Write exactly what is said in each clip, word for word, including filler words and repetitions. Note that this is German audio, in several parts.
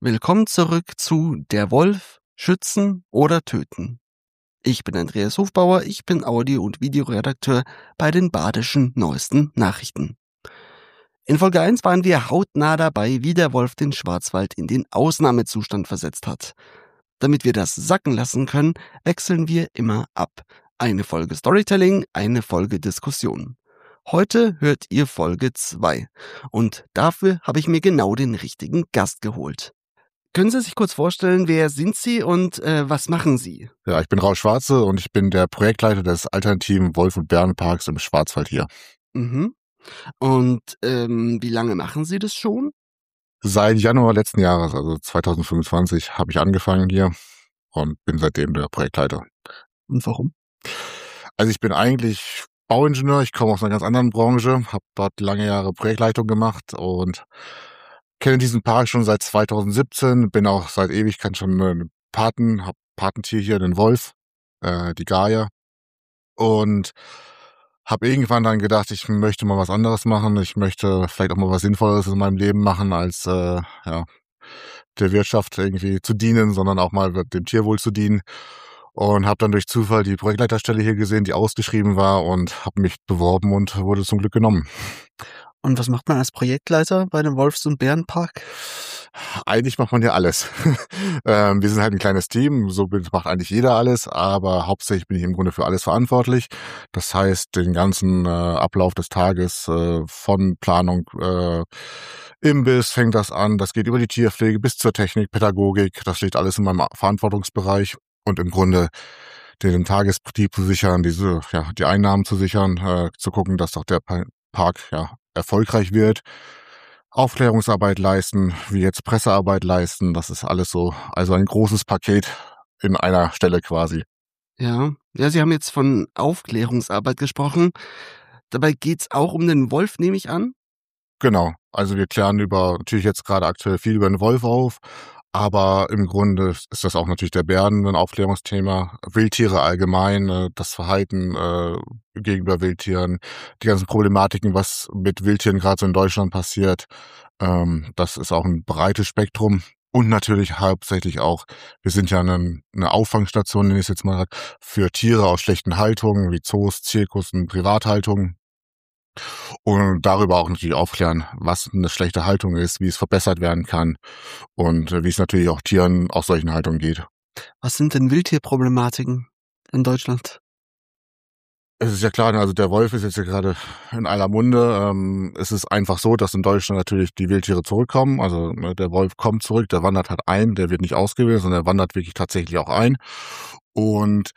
Willkommen zurück zu Der Wolf, Schützen oder Töten. Ich bin Andreas Hofbauer, ich bin Audio- und Videoredakteur bei den Badischen Neuesten Nachrichten. In Folge eins waren wir hautnah dabei, wie der Wolf den Schwarzwald in den Ausnahmezustand versetzt hat. Damit wir das sacken lassen können, wechseln wir immer ab. Eine Folge Storytelling, eine Folge Diskussion. Heute hört ihr Folge zwei und dafür habe ich mir genau den richtigen Gast geholt. Können Sie sich kurz vorstellen, wer sind Sie und äh, was machen Sie? Ja, ich bin Raul Schwarze und ich bin der Projektleiter des alternativen Wolf- und Bärenparks im Schwarzwald hier. Mhm. Und ähm, wie lange machen Sie das schon? Seit Januar letzten Jahres, also zwanzig fünfundzwanzig, habe ich angefangen hier und bin seitdem der Projektleiter. Und warum? Also ich bin eigentlich Bauingenieur, ich komme aus einer ganz anderen Branche, habe dort lange Jahre Projektleitung gemacht und kenne diesen Park schon seit zweitausendsiebzehn, bin auch seit Ewigkeit schon ein Paten, habe Patentier hier, den Wolf, äh, die Gaia. Und habe irgendwann dann gedacht, ich möchte mal was anderes machen. Ich möchte vielleicht auch mal was Sinnvolles in meinem Leben machen, als äh, ja, der Wirtschaft irgendwie zu dienen, sondern auch mal dem Tierwohl zu dienen. Und habe dann durch Zufall die Projektleiterstelle hier gesehen, die ausgeschrieben war, und habe mich beworben und wurde zum Glück genommen. Und was macht man als Projektleiter bei dem Wolfs- und Bärenpark? Eigentlich macht man ja alles. ähm, wir sind halt ein kleines Team, so macht eigentlich jeder alles, aber hauptsächlich bin ich im Grunde für alles verantwortlich. Das heißt, den ganzen äh, Ablauf des Tages äh, von Planung, äh, Imbiss fängt das an, das geht über die Tierpflege bis zur Technik, Pädagogik, das liegt alles in meinem Verantwortungsbereich und im Grunde den Tagesbetrieb zu sichern, diese, ja, die Einnahmen zu sichern, äh, zu gucken, dass doch der Park ja erfolgreich wird. Aufklärungsarbeit leisten, wie jetzt Pressearbeit leisten, das ist alles so, also ein großes Paket in einer Stelle quasi. Ja, ja, Sie haben jetzt von Aufklärungsarbeit gesprochen. Dabei geht's auch um den Wolf, nehme ich an? Genau, also wir klären über, natürlich jetzt gerade aktuell viel über den Wolf auf, aber im Grunde ist das auch natürlich der Bären ein Aufklärungsthema, Wildtiere allgemein, das Verhalten äh, gegenüber Wildtieren, die ganzen Problematiken, was mit Wildtieren gerade so in Deutschland passiert, ähm, das ist auch ein breites Spektrum. Und natürlich hauptsächlich auch, wir sind ja eine, eine Auffangstation, nenne ich es jetzt mal, für Tiere aus schlechten Haltungen, wie Zoos, Zirkus und Privathaltungen. Und darüber auch natürlich aufklären, was eine schlechte Haltung ist, wie es verbessert werden kann und wie es natürlich auch Tieren aus solchen Haltungen geht. Was sind denn Wildtierproblematiken in Deutschland? Es ist ja klar, also der Wolf ist jetzt ja gerade in aller Munde. Ähm, es ist einfach so, dass in Deutschland natürlich die Wildtiere zurückkommen. Also ne, der Wolf kommt zurück, der wandert halt ein, der wird nicht ausgewählt, sondern der wandert wirklich tatsächlich auch ein. Und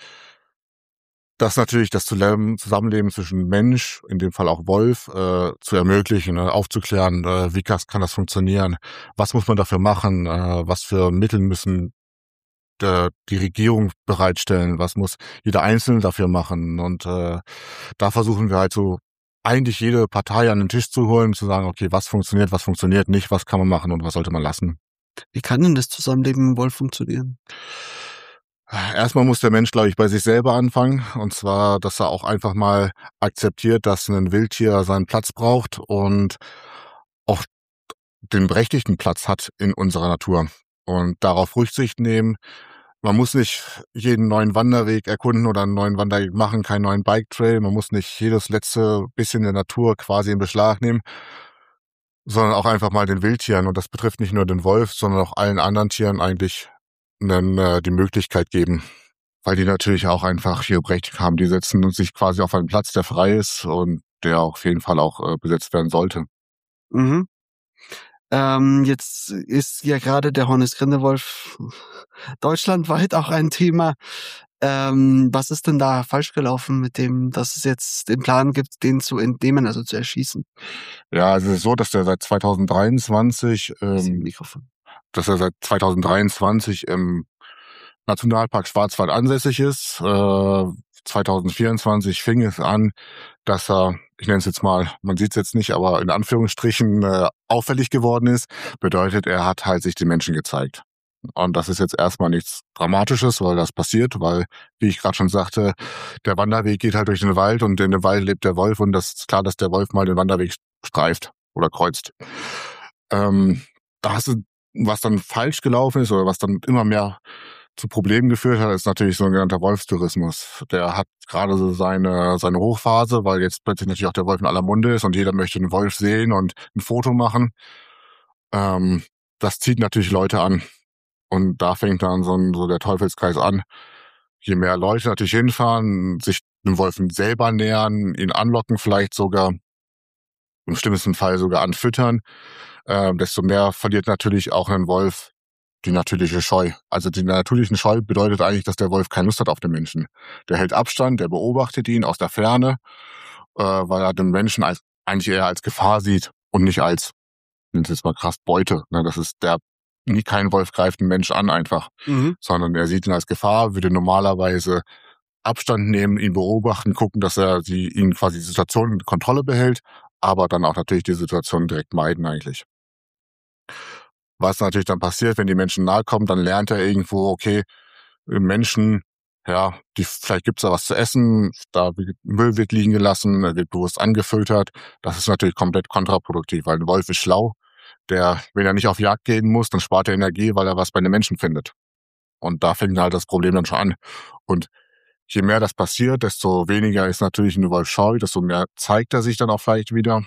das natürlich das Zusammenleben zwischen Mensch, in dem Fall auch Wolf, äh, zu ermöglichen, ne, aufzuklären, äh, wie kann das funktionieren, was muss man dafür machen, äh, was für Mittel müssen der, die Regierung bereitstellen, was muss jeder Einzelne dafür machen. Und äh, da versuchen wir halt so eigentlich jede Partei an den Tisch zu holen, zu sagen, okay, was funktioniert, was funktioniert nicht, was kann man machen und was sollte man lassen. Wie kann denn das Zusammenleben mit dem Wolf funktionieren? Erstmal muss der Mensch, glaube ich, bei sich selber anfangen. Und zwar, dass er auch einfach mal akzeptiert, dass ein Wildtier seinen Platz braucht und auch den berechtigten Platz hat in unserer Natur. Und darauf Rücksicht nehmen. Man muss nicht jeden neuen Wanderweg erkunden oder einen neuen Wanderweg machen, keinen neuen Bike-Trail. Man muss nicht jedes letzte bisschen der Natur quasi in Beschlag nehmen, sondern auch einfach mal den Wildtieren. Und das betrifft nicht nur den Wolf, sondern auch allen anderen Tieren eigentlich dann, äh, die Möglichkeit geben, weil die natürlich auch einfach hier Berechtigung haben. Die setzen sich quasi auf einen Platz, der frei ist und der auf jeden Fall auch äh, besetzt werden sollte. Mhm. Ähm, jetzt ist ja gerade der Hornis-Grindewolf deutschlandweit auch ein Thema. Ähm, was ist denn da falsch gelaufen mit dem, dass es jetzt den Plan gibt, den zu entnehmen, also zu erschießen? Ja, also es ist so, dass der seit zweitausenddreiundzwanzig, ähm, Mikrofon. dass er seit zweitausenddreiundzwanzig im Nationalpark Schwarzwald ansässig ist. Äh, zweitausendvierundzwanzig fing es an, dass er, ich nenne es jetzt mal, man sieht es jetzt nicht, aber in Anführungsstrichen äh, auffällig geworden ist. Bedeutet, er hat halt sich den Menschen gezeigt. Und das ist jetzt erstmal nichts Dramatisches, weil das passiert, weil, wie ich gerade schon sagte, der Wanderweg geht halt durch den Wald und in dem Wald lebt der Wolf und das ist klar, dass der Wolf mal den Wanderweg streift oder kreuzt. Ähm, da hast du Was dann falsch gelaufen ist oder was dann immer mehr zu Problemen geführt hat, ist natürlich so ein genannter Wolfstourismus. Der hat gerade so seine seine Hochphase, weil jetzt plötzlich natürlich auch der Wolf in aller Munde ist und jeder möchte einen Wolf sehen und ein Foto machen. Ähm, das zieht natürlich Leute an. Und da fängt dann so, ein, so der Teufelskreis an. Je mehr Leute natürlich hinfahren, sich dem Wolf selber nähern, ihn anlocken, vielleicht sogar im schlimmsten Fall sogar anfüttern, äh, desto mehr verliert natürlich auch ein Wolf die natürliche Scheu. Also die natürliche Scheu bedeutet eigentlich, dass der Wolf keine Lust hat auf den Menschen. Der hält Abstand, der beobachtet ihn aus der Ferne, äh, weil er den Menschen als eigentlich eher als Gefahr sieht und nicht als, nennt es jetzt mal krass, Beute. Ne? Das ist der, nie kein Wolf greift einen Mensch an einfach, Mhm. sondern er sieht ihn als Gefahr, würde normalerweise Abstand nehmen, ihn beobachten, gucken, dass er sie, ihn quasi die Situation in Kontrolle behält, aber dann auch natürlich die Situation direkt meiden eigentlich. Was natürlich dann passiert, wenn die Menschen nahe kommen, dann lernt er irgendwo, okay, Menschen, ja, die, vielleicht gibt's da was zu essen, da wird Müll wird liegen gelassen, er wird bewusst angefüttert. Das ist natürlich komplett kontraproduktiv, weil ein Wolf ist schlau, der, wenn er nicht auf Jagd gehen muss, dann spart er Energie, weil er was bei den Menschen findet. Und da fängt halt das Problem dann schon an. Und je mehr das passiert, desto weniger ist natürlich ein Wolf scheu, desto mehr zeigt er sich dann auch vielleicht wieder.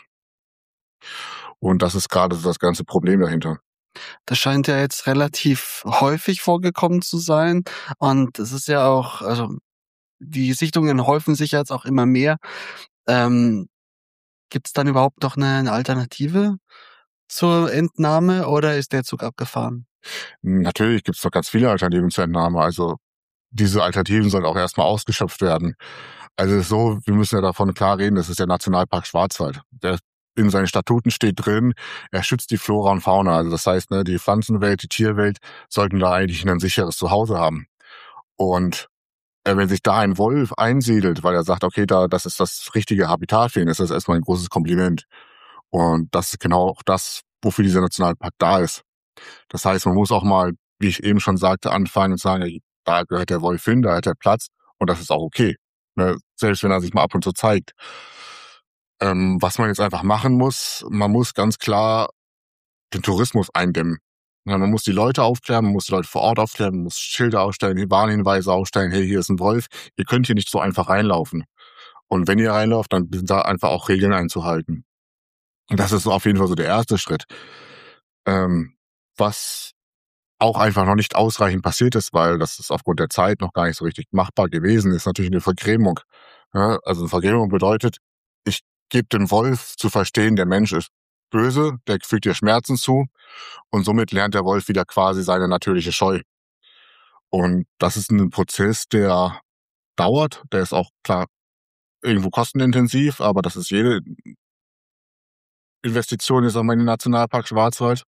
Und das ist gerade so das ganze Problem dahinter. Das scheint ja jetzt relativ häufig vorgekommen zu sein. Und es ist ja auch, also die Sichtungen häufen sich jetzt auch immer mehr. Ähm, Gibt es dann überhaupt noch eine, eine Alternative zur Entnahme oder ist der Zug abgefahren? Natürlich gibt's noch ganz viele Alternativen zur Entnahme. Also diese Alternativen sollen auch erstmal ausgeschöpft werden. Also es ist so, wir müssen ja davon klar reden, das ist der Nationalpark Schwarzwald. Der in seinen Statuten steht drin, er schützt die Flora und Fauna. Also das heißt, ne, die Pflanzenwelt, die Tierwelt sollten da eigentlich ein sicheres Zuhause haben. Und äh, wenn sich da ein Wolf einsiedelt, weil er sagt, okay, da das ist das richtige Habitat für ihn, ist das erstmal ein großes Kompliment. Und das ist genau auch das, wofür dieser Nationalpark da ist. Das heißt, man muss auch mal, wie ich eben schon sagte, anfangen und sagen, ja, da gehört der Wolf hin, da hat er Platz und das ist auch okay. Ne? Selbst wenn er sich mal ab und zu zeigt. Ähm, was man jetzt einfach machen muss, man muss ganz klar den Tourismus eindämmen. Ja, man muss die Leute aufklären, man muss die Leute vor Ort aufklären, man muss Schilder aufstellen, Warnhinweise aufstellen, hey, hier ist ein Wolf, ihr könnt hier nicht so einfach reinlaufen. Und wenn ihr reinlauft, dann sind da einfach auch Regeln einzuhalten. Und das ist so auf jeden Fall so der erste Schritt. Ähm, was auch einfach noch nicht ausreichend passiert ist, weil das ist aufgrund der Zeit noch gar nicht so richtig machbar gewesen, ist natürlich eine Vergrämung. Ja, also eine Vergrämung bedeutet, ich gebe dem Wolf zu verstehen, der Mensch ist böse, der fügt dir Schmerzen zu und somit lernt der Wolf wieder quasi seine natürliche Scheu. Und das ist ein Prozess, der dauert, der ist auch klar irgendwo kostenintensiv, aber das ist jede Investition ist auch in den Nationalpark Schwarzwald.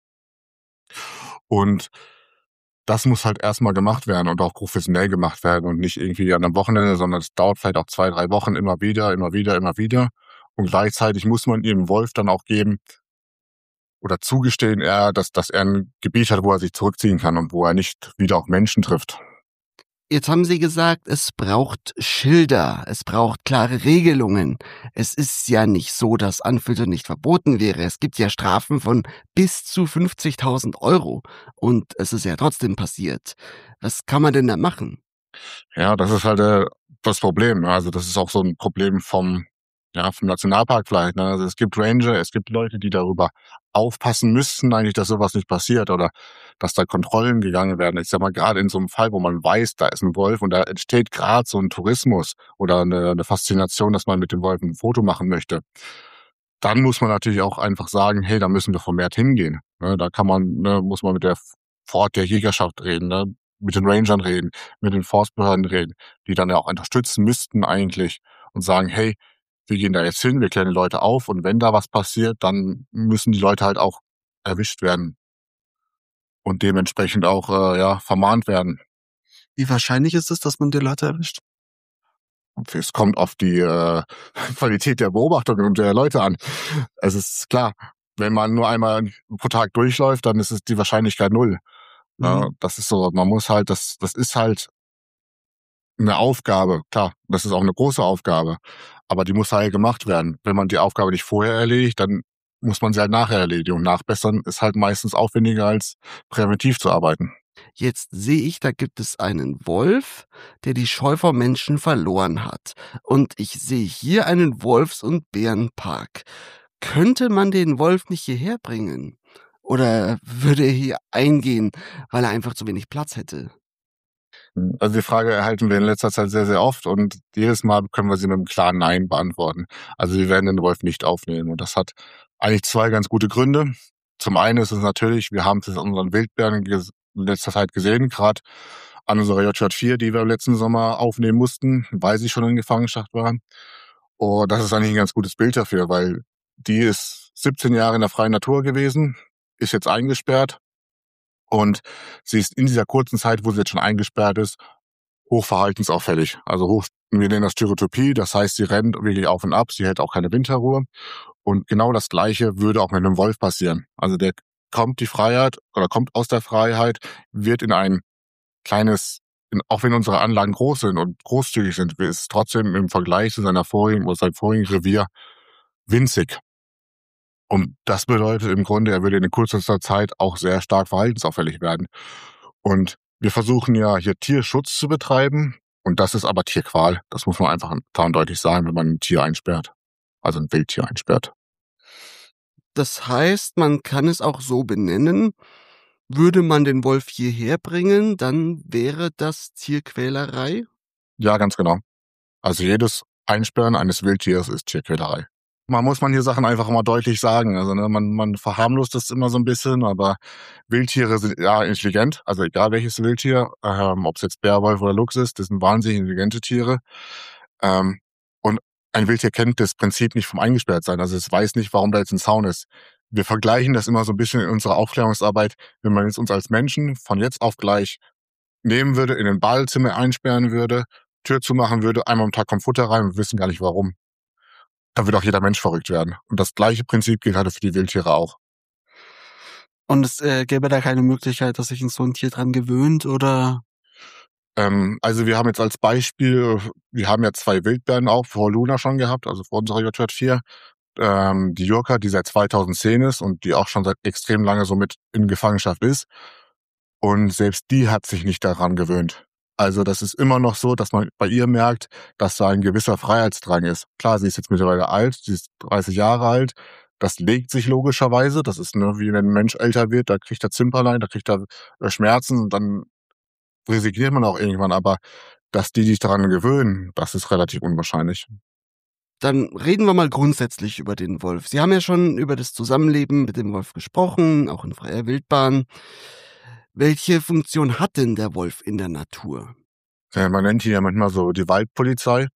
Und das muss halt erstmal gemacht werden und auch professionell gemacht werden und nicht irgendwie an einem Wochenende, sondern es dauert vielleicht auch zwei, drei Wochen immer wieder, immer wieder, immer wieder. Und gleichzeitig muss man ihm Wolf dann auch geben oder zugestehen, er, dass, dass er ein Gebiet hat, wo er sich zurückziehen kann und wo er nicht wieder auch Menschen trifft. Jetzt haben Sie gesagt, es braucht Schilder, es braucht klare Regelungen. Es ist ja nicht so, dass Anfüttern nicht verboten wäre. Es gibt ja Strafen von bis zu fünfzigtausend Euro und es ist ja trotzdem passiert. Was kann man denn da machen? Ja, das ist halt äh, das Problem. Also das ist auch so ein Problem vom, ja, vom Nationalpark vielleicht. Ne? Also es gibt Ranger, es gibt Leute, die darüber aufpassen müssten, eigentlich, dass sowas nicht passiert oder dass da Kontrollen gegangen werden. Ich sag mal, gerade in so einem Fall, wo man weiß, da ist ein Wolf und da entsteht gerade so ein Tourismus oder eine, eine Faszination, dass man mit dem Wolf ein Foto machen möchte. Dann muss man natürlich auch einfach sagen, hey, da müssen wir vermehrt hingehen. Ne? Da kann man, ne, muss man mit der vor Ort der Jägerschaft reden, ne? Mit den Rangern reden, mit den Forstbehörden reden, die dann ja auch unterstützen müssten eigentlich und sagen, hey, wir gehen da jetzt hin, wir klären die Leute auf und wenn da was passiert, dann müssen die Leute halt auch erwischt werden und dementsprechend auch äh, ja vermahnt werden. Wie wahrscheinlich ist es, dass man die Leute erwischt? Es kommt auf die äh, Qualität der Beobachtung und der Leute an. Es ist klar, wenn man nur einmal pro Tag durchläuft, dann ist es die Wahrscheinlichkeit null. Ja, Mhm. das ist so, man muss halt, das, das ist halt eine Aufgabe, klar, das ist auch eine große Aufgabe, aber die muss halt gemacht werden. Wenn man die Aufgabe nicht vorher erledigt, dann muss man sie halt nachher erledigen. Und nachbessern ist halt meistens aufwendiger, als präventiv zu arbeiten. Jetzt sehe ich, da gibt es einen Wolf, der die Scheu vor Menschen verloren hat. Und ich sehe hier einen Wolfs- und Bärenpark. Könnte man den Wolf nicht hierher bringen? Oder würde er hier eingehen, weil er einfach zu wenig Platz hätte? Also die Frage erhalten wir in letzter Zeit sehr, sehr oft und jedes Mal können wir sie mit einem klaren Nein beantworten. Also wir werden den Wolf nicht aufnehmen und das hat eigentlich zwei ganz gute Gründe. Zum einen ist es natürlich, wir haben es in unseren Wildbären in letzter Zeit gesehen, gerade an unserer J J vier, die wir im letzten Sommer aufnehmen mussten, weil sie schon in Gefangenschaft waren. Und das ist eigentlich ein ganz gutes Bild dafür, weil die ist siebzehn Jahre in der freien Natur gewesen, ist jetzt eingesperrt und sie ist in dieser kurzen Zeit, wo sie jetzt schon eingesperrt ist, hochverhaltensauffällig. Also hoch, wir nennen das Stereotypie, das heißt, sie rennt wirklich auf und ab, sie hält auch keine Winterruhe. Und genau das Gleiche würde auch mit einem Wolf passieren. Also der kommt die Freiheit oder kommt aus der Freiheit, wird in ein kleines, in, auch wenn unsere Anlagen groß sind und großzügig sind, ist es trotzdem im Vergleich zu seiner vorigen oder seinem vorigen Revier winzig. Und das bedeutet im Grunde, er würde in kürzester Zeit auch sehr stark verhaltensauffällig werden. Und wir versuchen ja hier Tierschutz zu betreiben. Und das ist aber Tierqual. Das muss man einfach klar und deutlich sagen, wenn man ein Tier einsperrt. Also ein Wildtier einsperrt. Das heißt, man kann es auch so benennen. Würde man den Wolf hierher bringen, dann wäre das Tierquälerei? Ja, ganz genau. Also jedes Einsperren eines Wildtiers ist Tierquälerei. Man muss man hier Sachen einfach mal deutlich sagen. Also ne, man, man verharmlost das immer so ein bisschen, aber Wildtiere sind ja intelligent. Also egal welches Wildtier, ähm, ob es jetzt Bär, Wolf oder Luchs ist, das sind wahnsinnig intelligente Tiere. Ähm, und ein Wildtier kennt das Prinzip nicht vom Eingesperrtsein. Also es weiß nicht, warum da jetzt ein Zaun ist. Wir vergleichen das immer so ein bisschen in unserer Aufklärungsarbeit, wenn man jetzt uns als Menschen von jetzt auf gleich nehmen würde, in ein Badezimmer einsperren würde, Tür zumachen würde, einmal am Tag kommt Futter rein und wir wissen gar nicht warum. Da würde auch jeder Mensch verrückt werden. Und das gleiche Prinzip gilt halt für die Wildtiere auch. Und es äh, gäbe da keine Möglichkeit, dass sich so ein Tier dran gewöhnt, oder? Ähm, also wir haben jetzt als Beispiel, wir haben ja zwei Wildbären auch vor Luna schon gehabt, also vor unserer J J vier. Ähm, die Jurka, die seit zweitausendzehn ist und die auch schon seit extrem lange so mit in Gefangenschaft ist. Und selbst die hat sich nicht daran gewöhnt. Also das ist immer noch so, dass man bei ihr merkt, dass da ein gewisser Freiheitsdrang ist. Klar, sie ist jetzt mittlerweile alt, sie ist dreißig Jahre alt. Das legt sich logischerweise. Das ist ne, wie wenn ein Mensch älter wird, da kriegt er Zimperlein, da kriegt er äh, Schmerzen und dann resigniert man auch irgendwann. Aber dass die sich daran gewöhnen, das ist relativ unwahrscheinlich. Dann reden wir mal grundsätzlich über den Wolf. Sie haben ja schon über das Zusammenleben mit dem Wolf gesprochen, auch in freier Wildbahn. Welche Funktion hat denn der Wolf in der Natur? Ja, man nennt ihn ja manchmal so die Waldpolizei.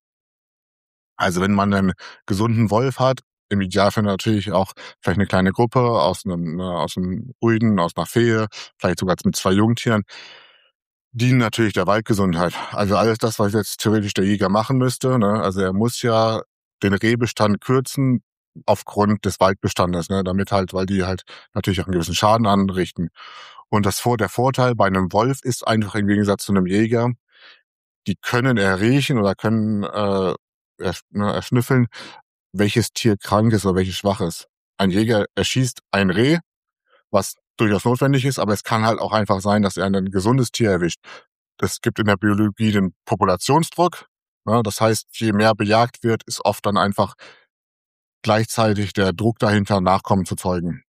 Also wenn man einen gesunden Wolf hat, im Idealfall natürlich auch vielleicht eine kleine Gruppe aus einem, ne, aus einem Rüden, aus einer Fehe, vielleicht sogar mit zwei Jungtieren, dienen natürlich der Waldgesundheit. Also alles das, was jetzt theoretisch der Jäger machen müsste. Ne? Also er muss ja den Rehbestand kürzen aufgrund des Waldbestandes, ne? Damit halt, weil die halt natürlich auch einen gewissen Schaden anrichten. Und das vor der Vorteil bei einem Wolf ist einfach im Gegensatz zu einem Jäger, die können erriechen oder können äh, ersch ne, erschnüffeln, welches Tier krank ist oder welches schwach ist. Ein Jäger erschießt ein Reh, was durchaus notwendig ist, aber es kann halt auch einfach sein, dass er ein gesundes Tier erwischt. Es gibt in der Biologie den Populationsdruck. Ne? Das heißt, je mehr bejagt wird, ist oft dann einfach gleichzeitig der Druck dahinter, Nachkommen zu zeugen.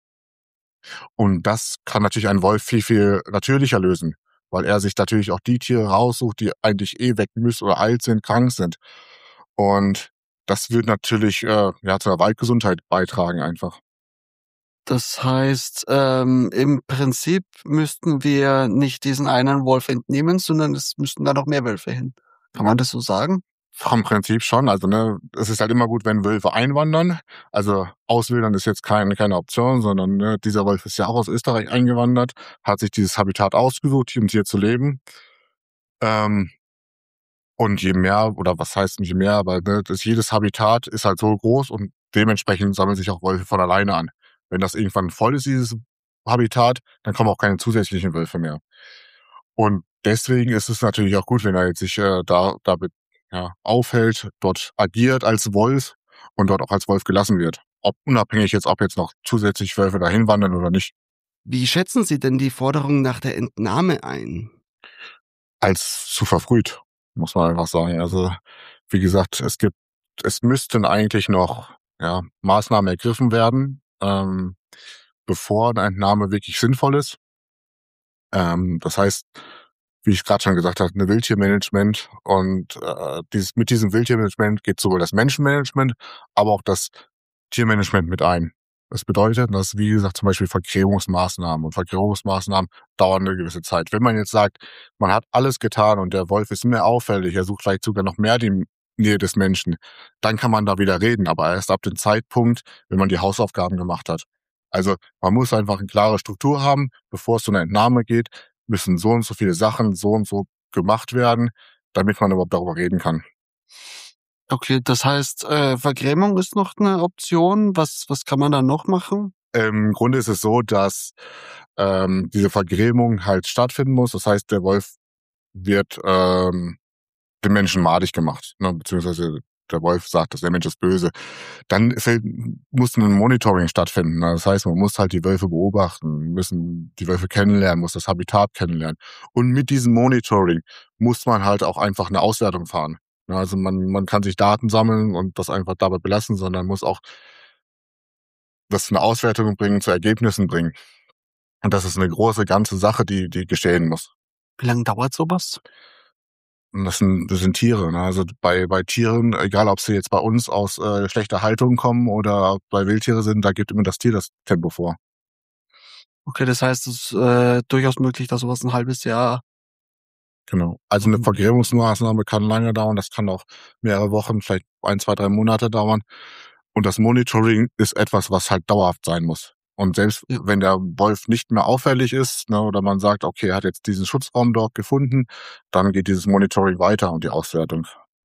Und das kann natürlich ein Wolf viel, viel natürlicher lösen, weil er sich natürlich auch die Tiere raussucht, die eigentlich eh weg müssen oder alt sind, krank sind. Und das wird natürlich äh, ja zur Waldgesundheit beitragen einfach. Das heißt, ähm, im Prinzip müssten wir nicht diesen einen Wolf entnehmen, sondern es müssten da noch mehr Wölfe hin. Kann man das so sagen? Vom Prinzip schon. Also ne, es ist halt immer gut, wenn Wölfe einwandern. Also auswildern ist jetzt keine, keine Option, sondern ne, dieser Wolf ist ja auch aus Österreich eingewandert, hat sich dieses Habitat ausgesucht, um hier zu leben. Ähm, und je mehr, oder was heißt nicht mehr, aber ne, das, jedes Habitat ist halt so groß und dementsprechend sammeln sich auch Wölfe von alleine an. Wenn das irgendwann voll ist, dieses Habitat, dann kommen auch keine zusätzlichen Wölfe mehr. Und deswegen ist es natürlich auch gut, wenn er jetzt sich äh, da, da ja, aufhält, dort agiert als Wolf und dort auch als Wolf gelassen wird. ob unabhängig jetzt, ob jetzt noch zusätzlich Wölfe dahin wandern oder nicht. Wie schätzen Sie denn die Forderung nach der Entnahme ein? Als zu verfrüht, muss man einfach sagen. Also, wie gesagt, es gibt es müssten eigentlich noch, ja, Maßnahmen ergriffen werden, ähm, bevor 'ne Entnahme wirklich sinnvoll ist. Ähm, das heißt, wie ich grad schon gesagt habe, 'ne Wildtiermanagement und, äh, dieses mit diesem Wildtiermanagement geht sowohl das Menschenmanagement, aber auch das Tiermanagement mit ein. Das bedeutet, dass, wie gesagt, zum Beispiel Vergrämungsmaßnahmen und Vergrämungsmaßnahmen dauern 'ne gewisse Zeit. Wenn man jetzt sagt, man hat alles getan und der Wolf ist mehr auffällig, er sucht vielleicht sogar noch mehr die Nähe des Menschen, dann kann man da wieder reden, aber erst ab dem Zeitpunkt, wenn man die Hausaufgaben gemacht hat. Also, man muss einfach 'ne klare Struktur haben. Bevor es zu 'ner Entnahme geht, müssen so und so viele Sachen so und so gemacht werden, damit man überhaupt darüber reden kann. Okay, das heißt, äh, Vergrämung ist noch 'ne Option. Was was kann man da noch machen? Im Grunde ist es so, dass, ähm, diese Vergrämung halt stattfinden muss. Das heißt, der Wolf wird, ähm, dem Menschen madig gemacht, ne, beziehungsweise der Wolf sagt, dass der Mensch ist böse. Dann fällt muss 'n Monitoring stattfinden, ne? Das heißt, man muss halt die Wölfe beobachten, müssen die Wölfe kennenlernen, muss das Habitat kennenlernen. Und mit diesem Monitoring muss man halt auch einfach 'ne Auswertung fahren, ne? Also, man man kann sich Daten sammeln und das einfach dabei belassen, sondern muss auch das zu 'ner Auswertung bringen, zu Ergebnissen bringen. Und das ist 'ne große ganze Sache, die die geschehen muss. Wie lang dauert so was? Und das sind das sind Tiere, ne? Also, bei bei Tieren, egal ob sie jetzt bei uns aus, äh, schlechter Haltung kommen oder bei Wildtiere sind, da gibt immer das Tier das Tempo vor. Okay, das heißt, es ist, äh, durchaus möglich, dass so was 'n halbes Jahr Genau. Also, 'ne Vergrämungsmaßnahme kann lange dauern, das kann auch mehrere Wochen, vielleicht ein, zwei, drei Monate dauern. Und das Monitoring ist etwas, was halt dauerhaft sein muss. Und selbst Ja. wenn der Wolf nicht mehr auffällig ist, ne, oder man sagt: „Okay, er hat jetzt diesen Schutzraum dort gefunden“, dann geht dieses Monitoring weiter und die Auswertung.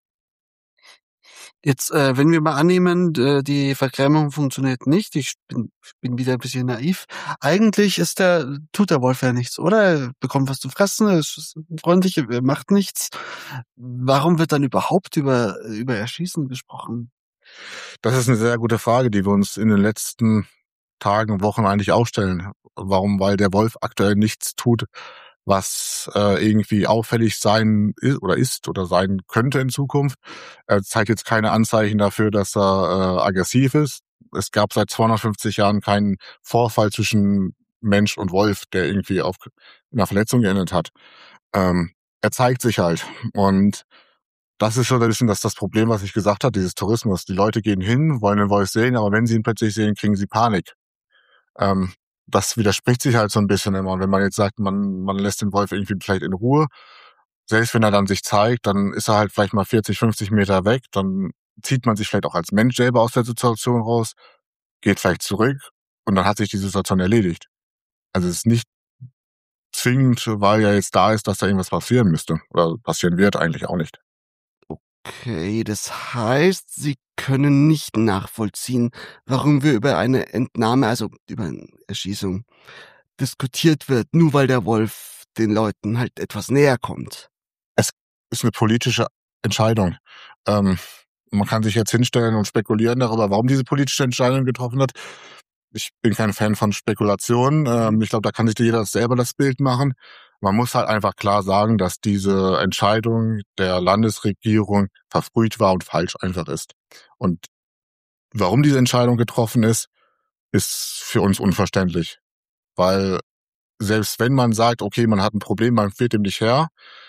Jetzt, äh, wenn wir mal annehmen, d die Vergrämung funktioniert nicht, ich bin bin wieder 'n bisschen naiv. Eigentlich ist der tut der Wolf ja nichts, oder? Er bekommt was zu fressen, er ist freundlich, er macht nichts. Warum wird dann überhaupt über über Erschießen gesprochen? Das ist 'ne sehr gute Frage, die wir uns in den letzten Tagen, Wochen eigentlich auch stellen. Warum? Weil der Wolf aktuell nichts tut, was, äh, irgendwie auffällig sein i oder ist oder sein könnte in Zukunft. Er zeigt jetzt keine Anzeichen dafür, dass er, äh, aggressiv ist. Es gab seit zweihundertfünfzig Jahren keinen Vorfall zwischen Mensch und Wolf, der irgendwie auf 'ner Verletzung geendet hat. Ähm, er zeigt sich halt und das ist schon ein bisschen das das Problem, was ich gesagt habe, dieses Tourismus. Die Leute gehen hin, wollen den Wolf sehen, aber wenn sie ihn plötzlich sehen, kriegen sie Panik. Ähm, das widerspricht sich halt so 'n bisschen immer. Und wenn man jetzt sagt, man man lässt den Wolf irgendwie vielleicht in Ruhe, selbst wenn er dann sich zeigt, dann ist er halt vielleicht mal vierzig, fünfzig Meter weg, dann zieht man sich vielleicht auch als Mensch selber aus der Situation raus, geht vielleicht zurück und dann hat sich die Situation erledigt. Also, es ist nicht zwingend, weil er jetzt da ist, dass da irgendwas passieren müsste oder passieren wird eigentlich auch nicht. Okay, das heißt, Sie können nicht nachvollziehen, warum wir über eine Entnahme, also über 'ne Erschießung diskutiert wird, nur weil der Wolf den Leuten halt etwas näher kommt. Es ist 'ne politische Entscheidung. Ähm, man kann sich jetzt hinstellen und spekulieren darüber, warum diese politische Entscheidung getroffen wird. Ich bin kein Fan von Spekulationen. Ähm, ich glaube, da kann sich jeder selber das Bild machen. Man muss halt einfach klar sagen, dass diese Entscheidung der Landesregierung verfrüht war und falsch einfach ist. Und warum diese Entscheidung getroffen ist, ist für uns unverständlich. Weil selbst wenn man sagt: „Okay, man hat 'n Problem, man führt dem nicht Herr“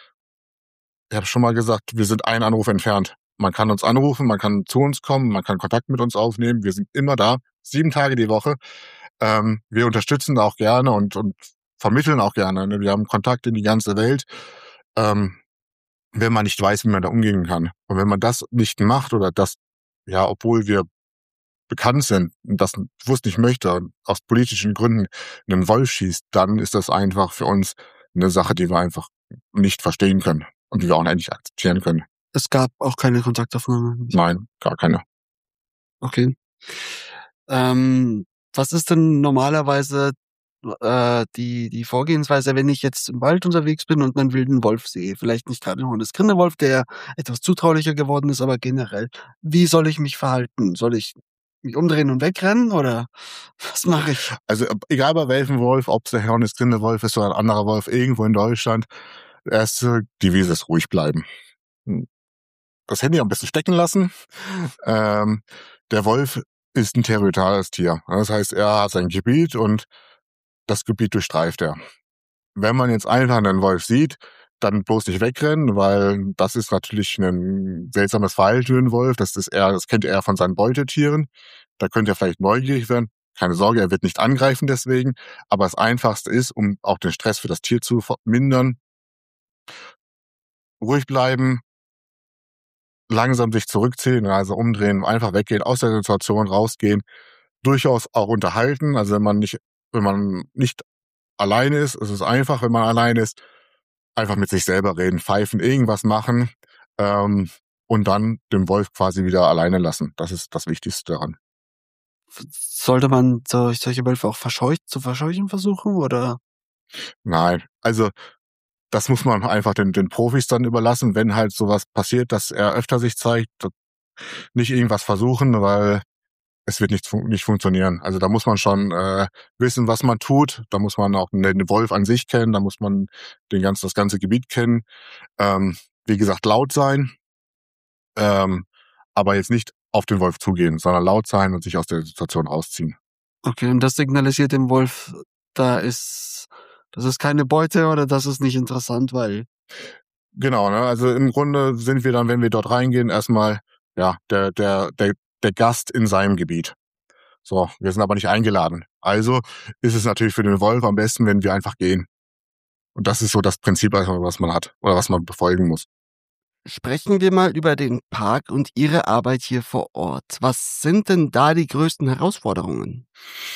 ich habe schon mal gesagt, wir sind einen Anruf entfernt. Man kann uns anrufen, man kann zu uns kommen, man kann Kontakt mit uns aufnehmen. Wir sind immer da, sieben Tage die Woche. Ähm, wir unterstützen auch gerne und und vermitteln auch gerne, ne? Wir haben Kontakt in die ganze Welt, ähm, wenn man nicht weiß, wie man da umgehen kann. Und wenn man das nicht macht oder das ja, obwohl wir bekannt sind und das bewusst nicht möchte und aus politischen Gründen 'nen Wolf schießt, dann ist das einfach für uns 'ne Sache, die wir einfach nicht verstehen können und die wir auch nicht akzeptieren können. Es gab auch keine Kontaktaufnahme? Nein, gar keine. Okay. Ähm, was ist denn normalerweise, äh, die die Vorgehensweise, wenn ich jetzt im Wald unterwegs bin und 'nen wilden Wolf sehe? Vielleicht nicht grade 'n Hundes-Grindewolf, der etwas zutraulicher geworden ist, aber generell. Wie soll ich mich verhalten? Soll ich Mich umdrehen und wegrennen oder was mache ich? Also egal bei welchem Wolf, ob es der Hornisgrinde Wolf ist oder ein anderer Wolf irgendwo in Deutschland, erste Devise ist ruhig bleiben. Das Handy am besten stecken lassen. Ähm, der Wolf ist ein territoriales Tier. Das heißt, er hat sein Gebiet und das Gebiet durchstreift er. Wenn man jetzt einfach einen Wolf sieht, dann bloß nicht wegrennen, weil das ist natürlich ein seltsames Verhalten für einen Wolf. Das ist er, das kennt er von seinen Beutetieren. Da könnte er vielleicht neugierig werden. Keine Sorge, er wird nicht angreifen deswegen. Aber das Einfachste ist, um auch den Stress für das Tier zu mindern, ruhig bleiben, langsam sich zurückziehen, also umdrehen, einfach weggehen, aus der Situation rausgehen, durchaus auch unterhalten. Also wenn man nicht, wenn man nicht alleine ist, ist es einfach, wenn man alleine ist, einfach mit sich selber reden, pfeifen, irgendwas machen ähm, und dann den Wolf quasi wieder alleine lassen. Das ist das Wichtigste daran. Sollte man so, solche Wölfe auch verscheucht, zu verscheuchen versuchen, oder? Nein, also das muss man einfach den, den Profis dann überlassen, wenn halt sowas passiert, dass er öfter sich zeigt, nicht irgendwas versuchen, weil es wird nicht, nicht funktionieren. Also da muss man schon äh, wissen, was man tut. Da muss man auch den Wolf an sich kennen. Da muss man den ganzen, das ganze Gebiet kennen. Ähm, wie gesagt, laut sein. Ähm, aber jetzt nicht auf den Wolf zugehen, sondern laut sein und sich aus der Situation rausziehen. Okay, und das signalisiert dem Wolf, da ist, das ist keine Beute oder das ist nicht interessant, weil... Genau, ne? Also im Grunde sind wir dann, wenn wir dort reingehen, erstmal ja der der der der Gast in seinem Gebiet. So, wir sind aber nicht eingeladen. Also ist es natürlich für den Wolf am besten, wenn wir einfach gehen. Und das ist so das Prinzip, was man hat oder was man befolgen muss. Sprechen wir mal über den Park und Ihre Arbeit hier vor Ort. Was sind denn da die größten Herausforderungen?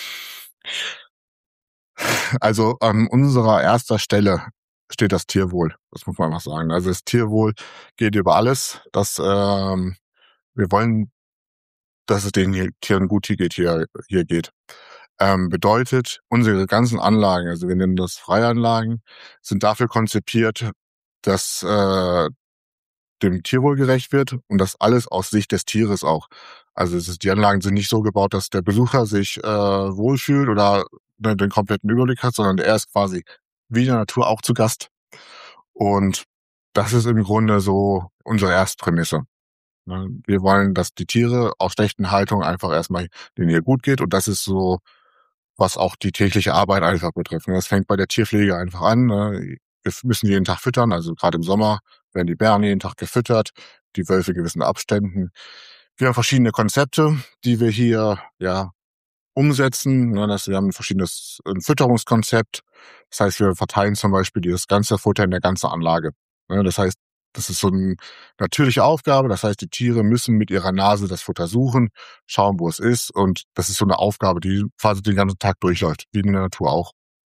Also an unserer erster Stelle steht das Tierwohl. Das muss man einfach sagen. Also das Tierwohl geht über alles. Das, ähm, wir wollen, dass es den Tieren gut hier geht, hier, hier geht. Ähm, bedeutet, unsere ganzen Anlagen, also wir nennen das Freianlagen, sind dafür konzipiert, dass äh, dem Tierwohl gerecht wird und das alles aus Sicht des Tieres auch. Also es ist, die Anlagen sind nicht so gebaut, dass der Besucher sich äh, wohlfühlt oder ne, den kompletten Überblick hat, sondern er ist quasi wie in der Natur auch zu Gast. Und das ist im Grunde so unsere Erstprämisse. Wir wollen, dass die Tiere aus schlechten Haltungen einfach erstmal denen hier gut geht und das ist so, was auch die tägliche Arbeit einfach betrifft. Das fängt bei der Tierpflege einfach an. Wir müssen jeden Tag füttern, also gerade im Sommer werden die Bären jeden Tag gefüttert, die Wölfe in gewissen Abständen. Wir haben verschiedene Konzepte, die wir hier ja umsetzen. Wir haben ein verschiedenes ein Fütterungskonzept. Das heißt, wir verteilen zum Beispiel das ganze Futter in der ganzen Anlage. Das heißt, das ist so eine natürliche Aufgabe. Das heißt, die Tiere müssen mit ihrer Nase das Futter suchen, schauen, wo es ist. Und das ist so eine Aufgabe, die quasi den ganzen Tag durchläuft, wie in der Natur auch.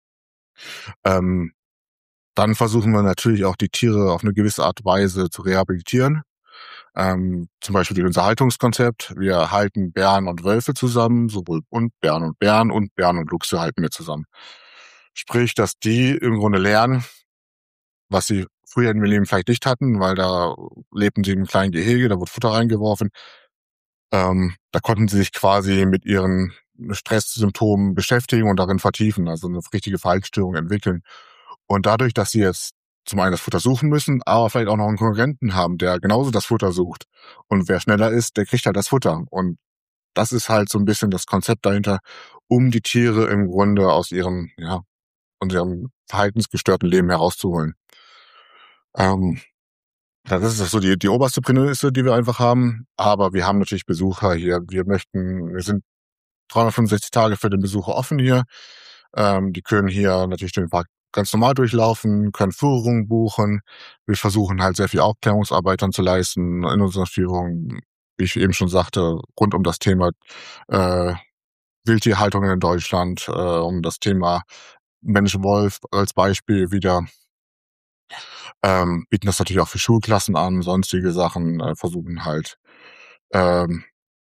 Ähm, dann versuchen wir natürlich auch, die Tiere auf eine gewisse Art und Weise zu rehabilitieren. Ähm, zum Beispiel durch unser Haltungskonzept. Wir halten Bären und Wölfe zusammen, sowohl und Bären und Bären und Bären und Luchse halten wir zusammen. Sprich, dass die im Grunde lernen, was sie früher in ihrem Leben vielleicht nicht hatten, weil da lebten sie in einem kleinen Gehege, da wurde Futter reingeworfen. Ähm, da konnten sie sich quasi mit ihren Stresssymptomen beschäftigen und darin vertiefen, also eine richtige Verhaltensstörung entwickeln. Und dadurch, dass sie jetzt zum einen das Futter suchen müssen, aber vielleicht auch noch einen Konkurrenten haben, der genauso das Futter sucht. Und wer schneller ist, der kriegt halt das Futter. Und das ist halt so ein bisschen das Konzept dahinter, um die Tiere im Grunde aus ihrem, ja, aus ihrem verhaltensgestörten Leben herauszuholen. Ähm, das ist so die, die oberste Prämisse, die wir einfach haben. Aber wir haben natürlich Besucher hier. Wir möchten, wir sind dreihundertfünfundsechzig Tage für den Besucher offen hier. Ähm, die können hier natürlich den Park ganz normal durchlaufen, können Führungen buchen. Wir versuchen halt sehr viel Aufklärungsarbeit dann zu leisten in unserer Führung, wie ich eben schon sagte, rund um das Thema äh, Wildtierhaltung in Deutschland, äh, um das Thema Mensch-Wolf als Beispiel wieder. Ähm, bieten das natürlich auch für Schulklassen an, sonstige Sachen, äh, versuchen halt ähm,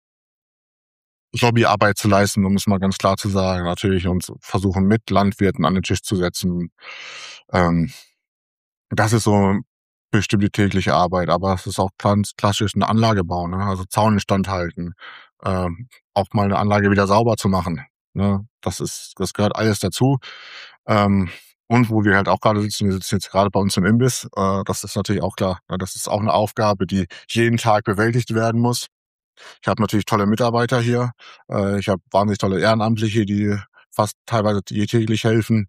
Lobbyarbeit zu leisten, um es mal ganz klar zu sagen, natürlich uns versuchen mit Landwirten an den Tisch zu setzen. Ähm, das ist so bestimmt die tägliche Arbeit, aber es ist auch ganz klassisch eine Anlage bauen, ne? Also Zaun instand halten, ähm, auch mal eine Anlage wieder sauber zu machen, ne? Das ist das gehört alles dazu. Ähm, und wo wir halt auch gerade sitzen, wir sitzen jetzt gerade bei uns im Imbiss, äh, das ist natürlich auch klar, ne? Das ist auch eine Aufgabe, die jeden Tag bewältigt werden muss. Ich habe natürlich tolle Mitarbeiter hier. Äh, ich habe wahnsinnig tolle Ehrenamtliche, die fast teilweise täglich helfen.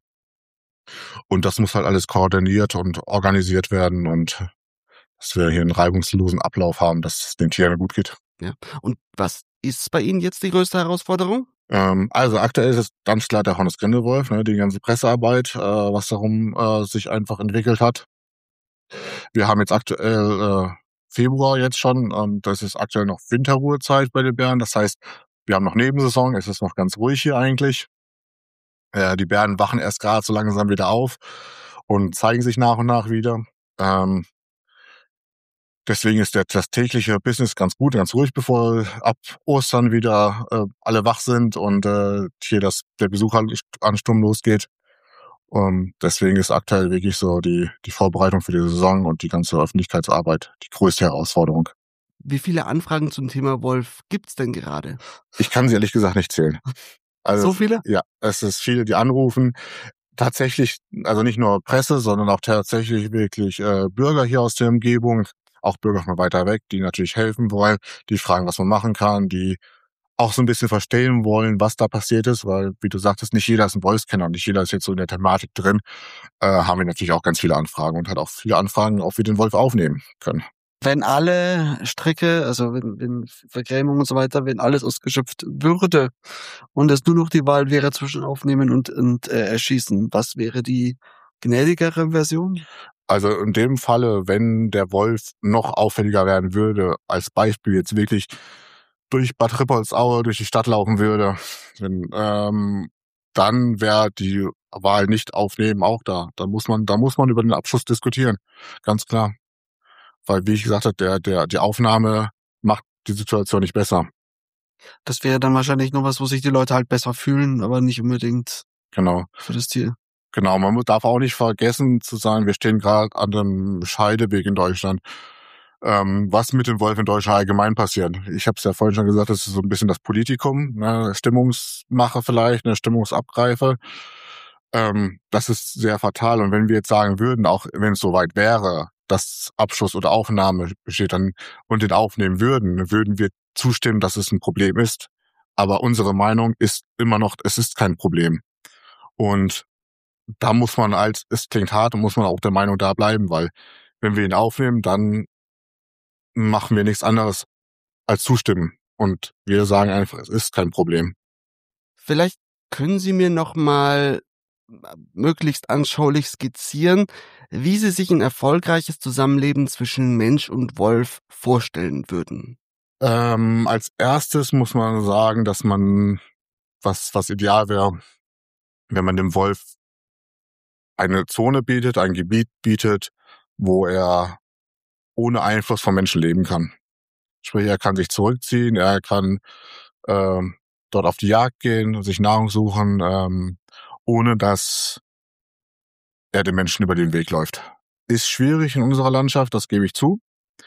Und das muss halt alles koordiniert und organisiert werden und dass wir hier einen reibungslosen Ablauf haben, dass es den Tieren gut geht. Ja. Und was ist bei Ihnen jetzt die größte Herausforderung? Ähm, also aktuell ist es ganz klar der Hornus-Grindelwolf, ne, die ganze Pressearbeit, äh, was darum äh, sich einfach entwickelt hat. Wir haben jetzt aktuell äh, Februar jetzt schon und das ist aktuell noch Winterruhezeit bei den Bären. Das heißt, wir haben noch Nebensaison, es ist noch ganz ruhig hier eigentlich. Äh, die Bären wachen erst gerade so langsam wieder auf und zeigen sich nach und nach wieder. Ähm, deswegen ist der, das tägliche Business ganz gut, ganz ruhig, bevor ab Ostern wieder äh, alle wach sind und äh, hier das, der Besucheransturm losgeht. Um, deswegen ist aktuell wirklich so die, die Vorbereitung für die Saison und die ganze Öffentlichkeitsarbeit die größte Herausforderung. Wie viele Anfragen zum Thema Wolf gibt's denn gerade? Ich kann sie ehrlich gesagt nicht zählen. Also, So viele? ja, es ist viele, die anrufen. Tatsächlich, also nicht nur Presse, sondern auch tatsächlich wirklich äh, Bürger hier aus der Umgebung, auch Bürger von weiter weg, die natürlich helfen wollen, die fragen, was man machen kann, die auch so ein bisschen verstehen wollen, was da passiert ist, weil, wie du sagtest, nicht jeder ist ein Wolfskenner und nicht jeder ist jetzt so in der Thematik drin, äh, haben wir natürlich auch ganz viele Anfragen und hat auch viele Anfragen, ob wir den Wolf aufnehmen können. Wenn alle Strecke, also wenn, wenn Vergrämung und so weiter, wenn alles ausgeschöpft würde und es nur noch die Wahl wäre zwischen aufnehmen und, und äh, erschießen, was wäre die gnädigere Version? Also in dem Falle, wenn der Wolf noch auffälliger werden würde, als Beispiel jetzt wirklich durch Bad Rippoltsaue durch die Stadt laufen würde, wenn, ähm, dann wäre die Wahl nicht aufnehmen auch da. Da muss man, da muss man über den Abschuss diskutieren, ganz klar. Weil, wie ich gesagt habe, der, der, die Aufnahme macht die Situation nicht besser. Das wäre dann wahrscheinlich nur was, wo sich die Leute halt besser fühlen, aber nicht unbedingt Genau. für das Tier. Genau, man muss- darf auch nicht vergessen zu sagen, wir stehen gerade an einem Scheideweg in Deutschland. Ähm, was mit dem Wolf in Deutschland allgemein passiert. Ich habe es ja vorhin schon gesagt, das ist so ein bisschen das Politikum, ne, Stimmungsmache vielleicht, eine Stimmungsabgreife. Ähm, das ist sehr fatal. Und wenn wir jetzt sagen würden, auch wenn es soweit wäre, dass Abschuss oder Aufnahme besteht, dann und den aufnehmen würden, würden wir zustimmen, dass es ein Problem ist. Aber unsere Meinung ist immer noch, es ist kein Problem. Und da muss man als, es klingt hart und muss man auch der Meinung da bleiben, weil wenn wir ihn aufnehmen, dann machen wir nichts anderes als zustimmen. Und wir sagen einfach, es ist kein Problem. Vielleicht können Sie mir noch mal möglichst anschaulich skizzieren, wie Sie sich ein erfolgreiches Zusammenleben zwischen Mensch und Wolf vorstellen würden. Ähm, als erstes muss man sagen, dass man, was, was ideal wäre, wenn man dem Wolf eine Zone bietet, ein Gebiet bietet, wo er ohne Einfluss von Menschen leben kann. Sprich, er kann sich zurückziehen, er kann ähm, dort auf die Jagd gehen, sich Nahrung suchen, ähm, ohne dass er den Menschen über den Weg läuft. Ist schwierig in unserer Landschaft, das gebe ich zu.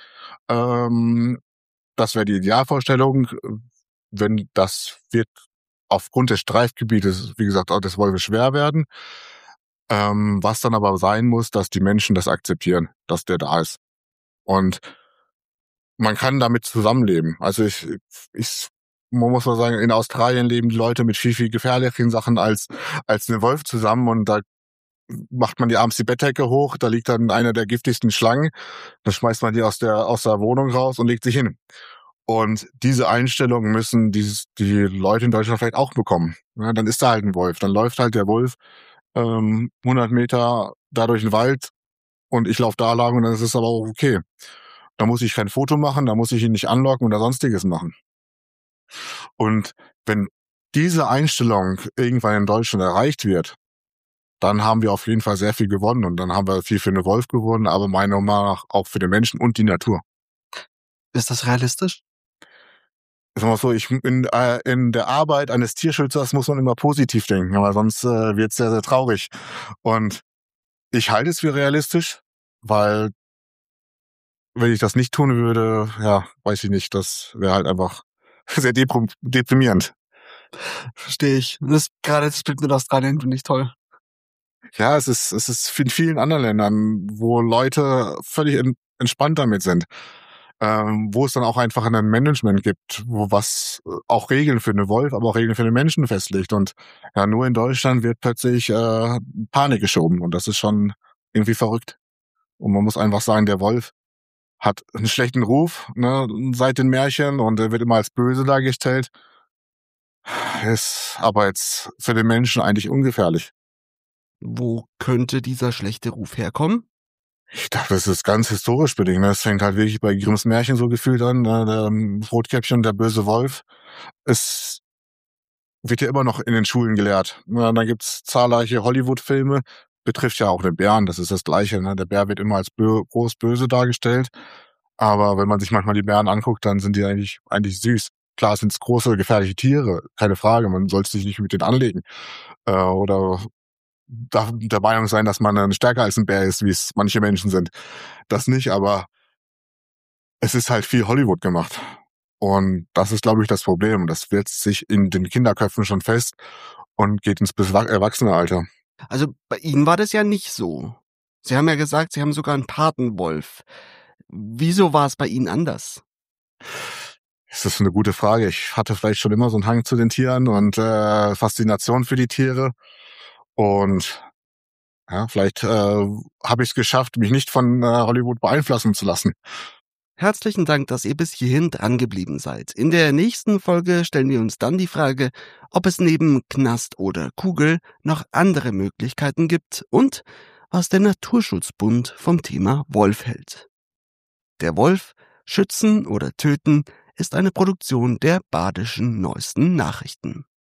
Ähm, das wäre die Idealvorstellung. Wenn das wird aufgrund des Streifgebietes, wie gesagt, auch des Wolfes schwer werden. Ähm, was dann aber sein muss, dass die Menschen das akzeptieren, dass der da ist. Und man kann damit zusammenleben. Also ich, ich man muss mal sagen, in Australien leben die Leute mit viel, viel gefährlicheren Sachen als, als ein Wolf zusammen und da macht man die abends die Bettdecke hoch, da liegt dann einer der giftigsten Schlangen, dann schmeißt man die aus der, aus der Wohnung raus und legt sich hin. Und diese Einstellung müssen dieses, die Leute in Deutschland vielleicht auch bekommen. Ja, dann ist da halt ein Wolf, dann läuft halt der Wolf ähm, hundert Meter da durch den Wald und ich laufe da lang und dann ist es aber auch okay. Da muss ich kein Foto machen, da muss ich ihn nicht anlocken oder sonstiges machen. Und wenn diese Einstellung irgendwann in Deutschland erreicht wird, dann haben wir auf jeden Fall sehr viel gewonnen und dann haben wir viel für den Wolf gewonnen, aber meiner Meinung nach auch für den Menschen und die Natur. Ist das realistisch? Sagen wir so, ich, in, äh, in der Arbeit eines Tierschützers muss man immer positiv denken, aber sonst äh, wird es sehr, sehr traurig. Und ich halte es für realistisch, weil wenn ich das nicht tun würde, ja, weiß ich nicht, das wäre halt einfach sehr deprim- deprimierend. Verstehe ich. Und das, gerade das Bild mit Australien finde ich toll. Ja, es ist, es ist in vielen anderen Ländern, wo Leute völlig en- entspannt damit sind. Ähm, wo es dann auch einfach ein Management gibt, wo was äh, auch Regeln für den Wolf, aber auch Regeln für den Menschen festlegt. Und ja, nur in Deutschland wird plötzlich äh, Panik geschoben. Und das ist schon irgendwie verrückt. Und man muss einfach sagen, der Wolf hat einen schlechten Ruf, ne, seit den Märchen, und er wird immer als böse dargestellt. Ist aber jetzt für den Menschen eigentlich ungefährlich. Wo könnte dieser schlechte Ruf herkommen? Ich dachte, das ist ganz historisch bedingt. Ne? Das fängt halt wirklich bei Grimms Märchen so gefühlt an. Ne? Der ähm, Rotkäppchen, der böse Wolf. Es wird ja immer noch in den Schulen gelehrt. Ja, dann gibt's zahlreiche Hollywood-Filme. Betrifft ja auch den Bären, das ist das Gleiche. Ne? Der Bär wird immer als bö groß böse dargestellt. Aber wenn man sich manchmal die Bären anguckt, dann sind die eigentlich eigentlich süß. Klar, sind es große, gefährliche Tiere, keine Frage. Man sollte sich nicht mit denen anlegen. Äh, oder darf der Meinung sein, dass man dann stärker als ein Bär ist, wie es manche Menschen sind. Das nicht, aber es ist halt viel Hollywood gemacht. Und das ist, glaube ich, das Problem. Das wälzt sich in den Kinderköpfen schon fest und geht ins Beswa- Erwachsenealter. Also bei Ihnen war das ja nicht so. Sie haben ja gesagt, Sie haben sogar einen Patenwolf. Wieso war es bei Ihnen anders? Das ist eine gute Frage. Ich hatte vielleicht schon immer so einen Hang zu den Tieren und äh, Faszination für die Tiere. Und ja, vielleicht äh, habe ich es geschafft, mich nicht von äh, Hollywood beeinflussen zu lassen. Herzlichen Dank, dass ihr bis hierhin dran geblieben seid. In der nächsten Folge stellen wir uns dann die Frage, ob es neben Knast oder Kugel noch andere Möglichkeiten gibt und was der Naturschutzbund vom Thema Wolf hält. Der Wolf, Schützen oder Töten, ist eine Produktion der Badischen Neuesten Nachrichten.